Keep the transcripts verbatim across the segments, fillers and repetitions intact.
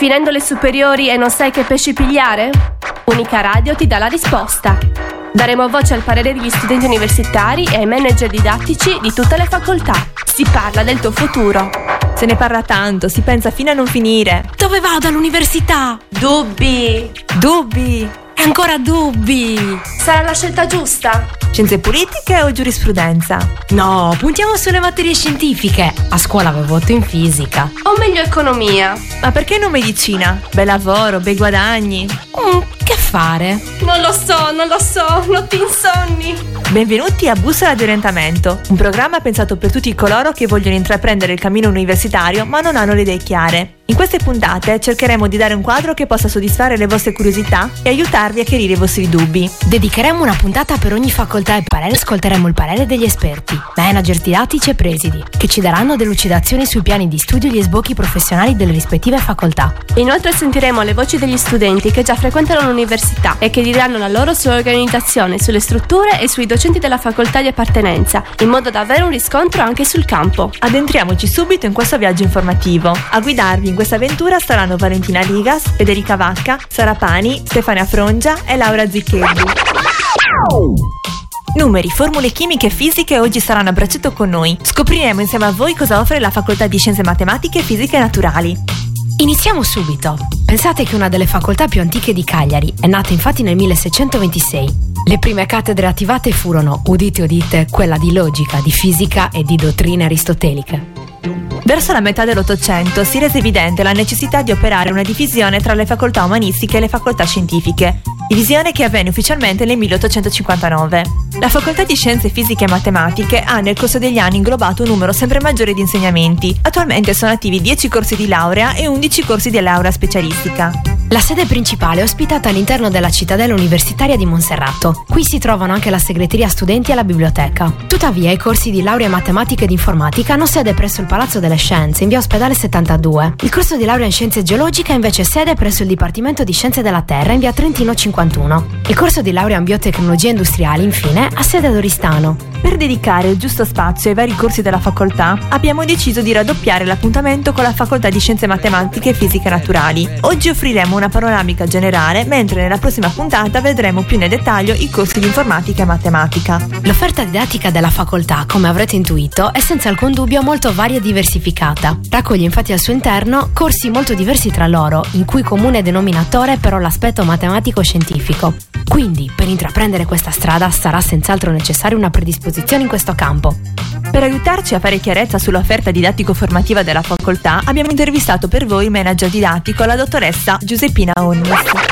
Finendo le superiori e non sai che pesci pigliare? Unica Radio ti dà la risposta. Daremo voce al parere degli studenti universitari e ai manager didattici di tutte le facoltà. Si parla del tuo futuro. Se ne parla tanto, si pensa fino a non finire. Dove vado all'università? Dubbi. Dubbi. E ancora dubbi. Sarà la scelta giusta? Scienze politiche o giurisprudenza? No, puntiamo sulle materie scientifiche. A scuola avevo otto in fisica. O meglio economia? Ma perché non medicina? Bel lavoro, bei guadagni. Mm, che fare? Non lo so, non lo so, notti insonni. Benvenuti a Bussola di Orientamento, un programma pensato per tutti coloro che vogliono intraprendere il cammino universitario ma non hanno le idee chiare. In queste puntate cercheremo di dare un quadro che possa soddisfare le vostre curiosità e aiutarvi a chiarire i vostri dubbi. Dedicheremo una puntata per ogni facoltà e parere. Ascolteremo il parere degli esperti, manager didattici e presidi, che ci daranno delucidazioni sui piani di studio e gli sbocchi professionali delle rispettive facoltà. Inoltre sentiremo le voci degli studenti che già frequentano l'università e che diranno la loro sull'organizzazione, sulle strutture e sui docenti della facoltà di appartenenza, in modo da avere un riscontro anche sul campo. Addentriamoci subito in questo viaggio informativo. A guidarvi in questa avventura saranno Valentina Ligas, Federica Vacca, Sara Pani, Stefania Frongia e Laura Ziccheddu. Numeri, formule chimiche e fisiche oggi saranno a braccetto con noi. Scopriremo insieme a voi cosa offre la facoltà di Scienze Matematiche, Fisiche e Naturali. Iniziamo subito. Pensate che una delle facoltà più antiche di Cagliari è nata infatti nel milleseicentoventisei. Le prime cattedre attivate furono, udite udite, quella di logica, di fisica e di dottrine aristoteliche. Verso la metà dell'Ottocento si rese evidente la necessità di operare una divisione tra le facoltà umanistiche e le facoltà scientifiche, divisione che avvenne ufficialmente nel milleottocentocinquantanove. La facoltà di Scienze Fisiche e Matematiche ha nel corso degli anni inglobato un numero sempre maggiore di insegnamenti. Attualmente sono attivi dieci corsi di laurea e undici corsi di laurea specialistica. La sede principale è ospitata all'interno della cittadella universitaria di Monserrato. Qui si trovano anche la segreteria studenti e la biblioteca. Tuttavia, i corsi di laurea in matematica ed informatica hanno sede presso il Palazzo delle Scienze, in via Ospedale settantadue. Il corso di laurea in scienze geologiche ha invece sede presso il Dipartimento di Scienze della Terra, in via Trentino cinquantuno. Il corso di laurea in biotecnologie industriali, infine, ha sede ad Oristano. Per dedicare il giusto spazio ai vari corsi della facoltà, abbiamo deciso di raddoppiare l'appuntamento con la facoltà di Scienze Matematiche e Fisiche Naturali. Oggi offriremo una panoramica generale, mentre nella prossima puntata vedremo più nel dettaglio i corsi di informatica e matematica. L'offerta didattica della facoltà, come avrete intuito, è senza alcun dubbio molto varia e diversificata. Raccoglie infatti al suo interno corsi molto diversi tra loro, in cui comune denominatore è però l'aspetto matematico-scientifico. Quindi, per intraprendere questa strada sarà senz'altro necessaria una predisposizione in questo campo. Per aiutarci a fare chiarezza sull'offerta didattico-formativa della facoltà, abbiamo intervistato per voi il manager didattico, la dottoressa Giuseppina Onnis.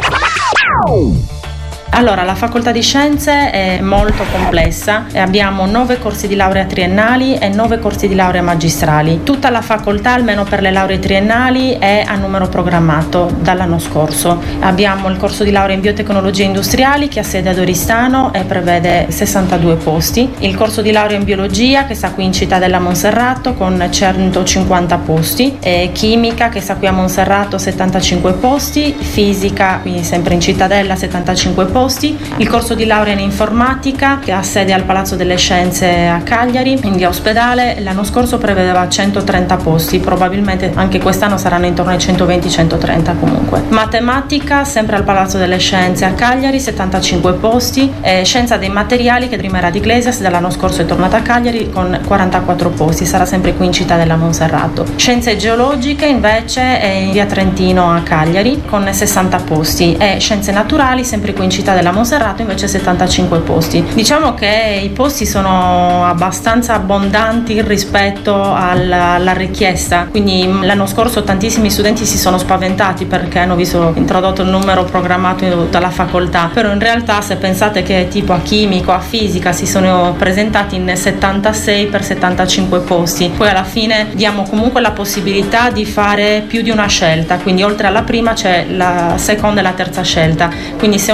Allora, la facoltà di scienze è molto complessa e abbiamo nove corsi di laurea triennali e nove corsi di laurea magistrali. Tutta la facoltà, almeno per le lauree triennali, è a numero programmato dall'anno scorso. Abbiamo il corso di laurea in biotecnologie industriali che ha sede ad Oristano e prevede sessantadue posti, il corso di laurea in biologia che sta qui in città della Monserrato con centocinquanta posti, e chimica che sta qui a Monserrato settantacinque posti, fisica quindi sempre in cittadella settantacinque posti, il corso di laurea in informatica che ha sede al Palazzo delle Scienze a Cagliari in via Ospedale l'anno scorso prevedeva centotrenta posti, probabilmente anche quest'anno saranno intorno ai centoventi centotrenta comunque. Matematica sempre al Palazzo delle Scienze a Cagliari settantacinque posti, e scienza dei materiali che prima era di Iglesias dall'anno scorso è tornata a Cagliari con quarantaquattro posti, sarà sempre qui in città della Monserrato. Scienze geologiche invece è in via Trentino a Cagliari con sessanta posti, e scienze naturali sempre qui in città della Monserrato invece settantacinque posti. Diciamo che i posti sono abbastanza abbondanti rispetto alla, alla richiesta, quindi l'anno scorso tantissimi studenti si sono spaventati perché hanno visto introdotto il numero programmato in tutta la facoltà, però in realtà se pensate che tipo a chimico, a fisica si sono presentati in settantasei per settantacinque posti, poi alla fine diamo comunque la possibilità di fare più di una scelta, quindi oltre alla prima c'è la seconda e la terza scelta, quindi se uno studente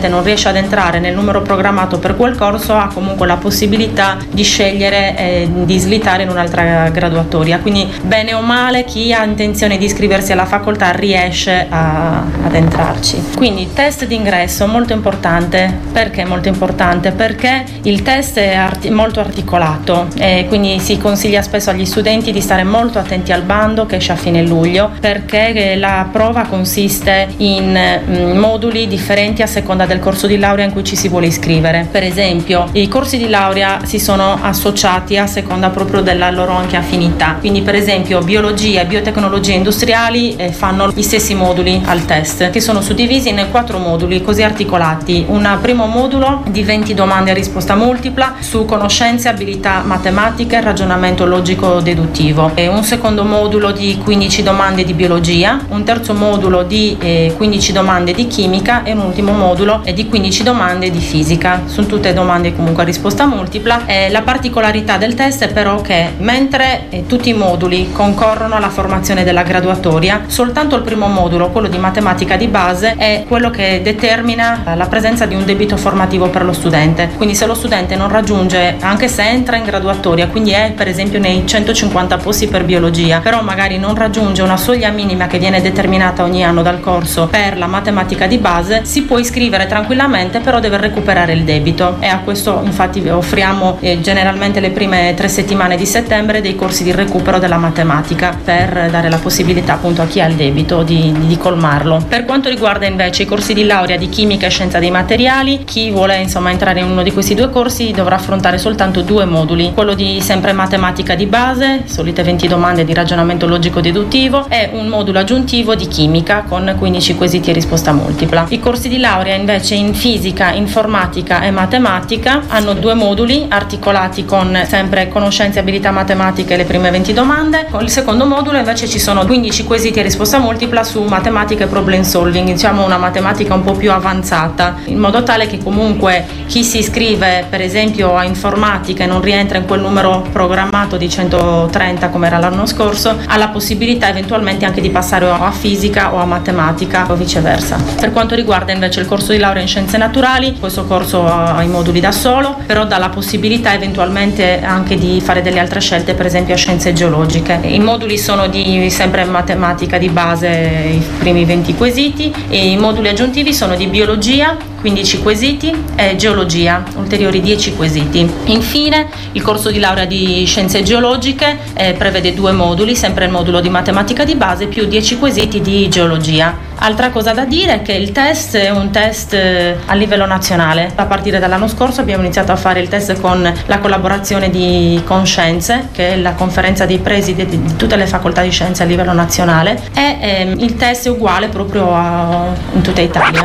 studente non riesce ad entrare nel numero programmato per quel corso, ha comunque la possibilità di scegliere eh, di slittare in un'altra graduatoria. Quindi bene o male chi ha intenzione di iscriversi alla facoltà riesce a, ad entrarci. Quindi test d'ingresso molto importante. Perché molto importante? Perché il test è arti- molto articolato e quindi si consiglia spesso agli studenti di stare molto attenti al bando che esce a fine luglio, perché la prova consiste in mh, moduli differenti a seconda del corso di laurea in cui ci si vuole iscrivere. Per esempio, i corsi di laurea si sono associati a seconda proprio della loro anche affinità. Quindi per esempio biologia e biotecnologie industriali eh, fanno gli stessi moduli al test, che sono suddivisi in quattro moduli così articolati. Un primo modulo di venti domande a risposta multipla su conoscenze, abilità matematiche e ragionamento logico deduttivo, e un secondo modulo di quindici domande di biologia, un terzo modulo di eh, quindici domande di chimica e un ultimo modulo eh, di quindici domande di fisica. Sono tutte domande comunque a risposta multipla. Eh, la particolarità del test è però che mentre eh, tutti i moduli concorrono alla formazione della graduatoria, soltanto il primo modulo, quello di matematica di base, è quello che determina la presenza di un debito formativo per lo studente. Quindi se lo studente non raggiunge, anche se entra in graduatoria, quindi è per esempio nei centocinquanta posti per biologia, però magari non raggiunge una soglia minima che viene determinata ogni anno dal corso per la matematica di base, si può iscrivere tranquillamente, però deve recuperare il debito. E a questo infatti offriamo eh, generalmente le prime tre settimane di settembre dei corsi di recupero della matematica, per dare la possibilità appunto a chi ha il debito di, di colmarlo. Per quanto riguarda invece i corsi di laurea di chimica e scienza dei materiali, chi vuole insomma entrare in uno di questi due corsi dovrà affrontare soltanto due moduli, quello di sempre matematica di base, solite venti domande di ragionamento logico deduttivo, e un modulo aggiuntivo di chimica con quindici quesiti a risposta multipla. I corsi di laurea invece in fisica, informatica e matematica hanno due moduli articolati con sempre conoscenze e abilità matematiche, le prime venti domande. Con il secondo modulo invece ci sono quindici quesiti a risposta multipla su matematica e problem solving, diciamo una matematica un po' più avanzata, in modo tale che comunque chi si iscrive per esempio a informatica e non rientra in quel numero programmato di centotrenta come era l'anno scorso, ha la possibilità eventualmente anche di passare o a fisica o a matematica o viceversa. Per quanto riguarda invece il corso di laurea in scienze naturali, questo corso ha i moduli da solo, però dà la possibilità eventualmente anche di fare delle altre scelte, per esempio a scienze geologiche. I moduli sono di sempre matematica di base, i primi venti quesiti, e i moduli aggiuntivi sono di biologia, quindici quesiti, e geologia, ulteriori dieci quesiti. Infine il corso di laurea di scienze geologiche eh, prevede due moduli, sempre il modulo di matematica di base più dieci quesiti di geologia. Altra cosa da dire è che il test è un test a livello nazionale. A partire dall'anno scorso abbiamo iniziato a fare il test con la collaborazione di Conscienze, che è la conferenza dei presidi di tutte le facoltà di scienze a livello nazionale, e ehm, il test è uguale proprio a, in tutta Italia.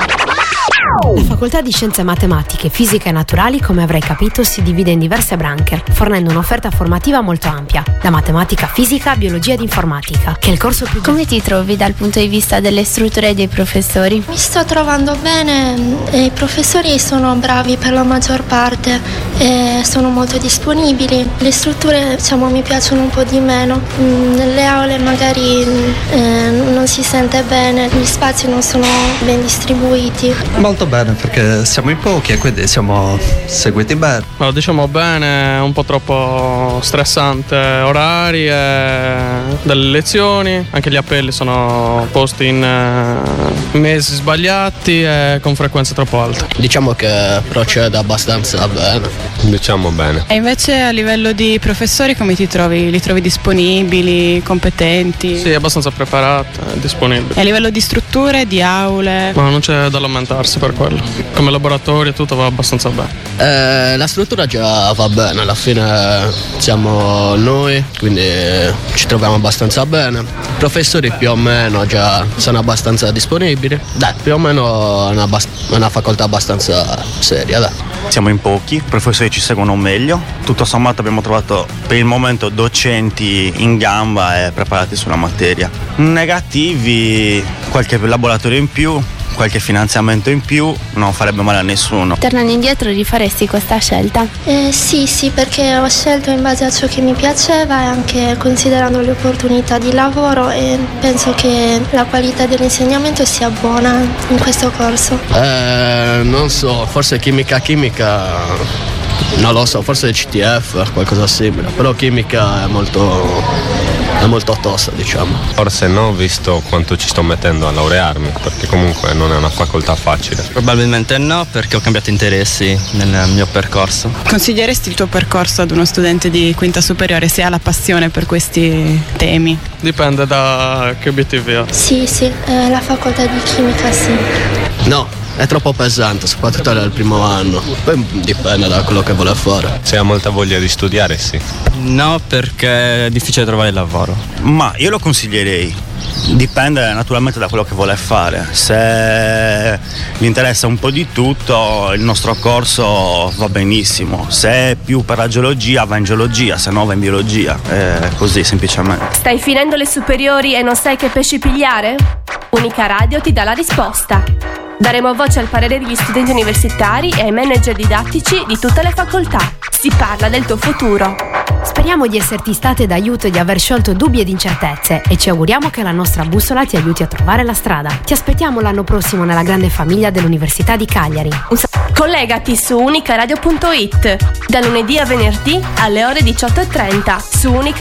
La facoltà di Scienze Matematiche, Fisica e Naturali, come avrai capito, si divide in diverse branche, fornendo un'offerta formativa molto ampia, da matematica, fisica, biologia ed informatica, che è il corso più... Come ti trovi dal punto di vista delle strutture e dei professori? Mi sto trovando bene, i professori sono bravi per la maggior parte e sono molto disponibili. Le strutture, diciamo, mi piacciono un po' di meno, nelle aule magari eh, non si sente bene, gli spazi non sono ben distribuiti. Molto bene, perché siamo in pochi e quindi siamo seguiti bene. Ma diciamo bene, un po' troppo stressante, orari e delle lezioni, anche gli appelli sono posti in uh, mesi sbagliati e con frequenze troppo alte. Diciamo che procede abbastanza bene. Diciamo bene. E invece a livello di professori come ti trovi? Li trovi disponibili, competenti? Sì, abbastanza preparati, disponibili. E a livello di strutture, di aule? Ma non c'è da lamentarsi per quello. Come laboratorio tutto va abbastanza bene. Eh, la struttura già va bene, alla fine siamo noi, quindi ci troviamo abbastanza bene. I professori più o meno già sono abbastanza disponibili. Dai, più o meno è una, bast- una facoltà abbastanza seria, dai. Siamo in pochi, i professori ci seguono meglio. Tutto sommato abbiamo trovato per il momento docenti in gamba e preparati sulla materia. Negativi, qualche laboratorio in più, qualche finanziamento in più non farebbe male a nessuno. Tornando indietro, rifaresti questa scelta? Eh, sì, sì, perché ho scelto in base a ciò che mi piaceva e anche considerando le opportunità di lavoro, e penso che la qualità dell'insegnamento sia buona in questo corso. Eh, non so, forse chimica chimica non lo so, forse C T F, qualcosa simile, però chimica è molto, è molto tosta, diciamo. Forse no, visto quanto ci sto mettendo a laurearmi, perché comunque non è una facoltà facile. Probabilmente no, perché ho cambiato interessi nel mio percorso. Consiglieresti il tuo percorso ad uno studente di quinta superiore se ha la passione per questi temi? Dipende da che obiettivi ha. Sì, sì, eh, la facoltà di chimica sì. No. È troppo pesante, soprattutto nel primo anno. Poi dipende da quello che vuole fare. Se ha molta voglia di studiare, sì. No, perché è difficile trovare lavoro. Ma io lo consiglierei. Dipende naturalmente da quello che vuole fare. Se gli interessa un po' di tutto, il nostro corso va benissimo. Se è più per la geologia, va in geologia, se no va in biologia. È così semplicemente. Stai finendo le superiori e non sai che pesci pigliare? Unica Radio ti dà la risposta. Daremo voce al parere degli studenti universitari e ai manager didattici di tutte le facoltà. Si parla del tuo futuro. Speriamo di esserti state d'aiuto e di aver sciolto dubbi ed incertezze, e ci auguriamo che la nostra bussola ti aiuti a trovare la strada. Ti aspettiamo l'anno prossimo nella grande famiglia dell'Università di Cagliari. Un sa- Collegati su unicaradio punto it da lunedì a venerdì alle ore diciotto e trenta su Unica